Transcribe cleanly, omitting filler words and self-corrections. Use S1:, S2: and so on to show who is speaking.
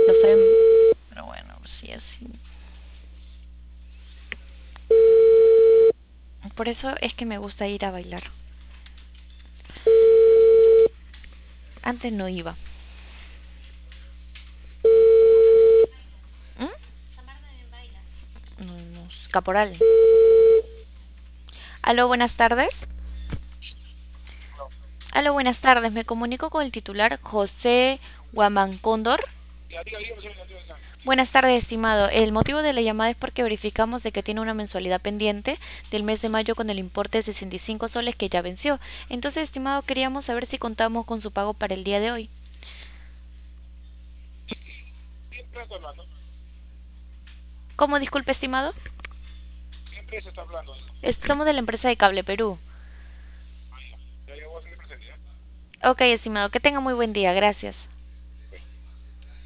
S1: lo saben. Pero bueno, sí, así. Por eso es que me gusta ir a bailar. Antes no iba. ¿Mm? No, no, Caporal. Aló, buenas tardes. Aló, buenas tardes. Me comunico con el titular José Guamancóndor.
S2: Ya, dígame, señor, dígame.
S1: Buenas tardes, estimado. El motivo de la llamada es porque verificamos de que tiene una mensualidad pendiente del mes de mayo con el importe de 65 soles que ya venció. Entonces, estimado, queríamos saber si contamos con su pago para el día de hoy.
S2: ¿Qué empresa está hablando?
S1: ¿Cómo disculpe, estimado?
S2: ¿Qué empresa está hablando? Digo.
S1: Somos de la empresa de Cable Perú.
S2: Ah, ya. Ya voy a hacerle presente, ¿ya?
S1: Ok, estimado, que tenga muy buen día. Gracias.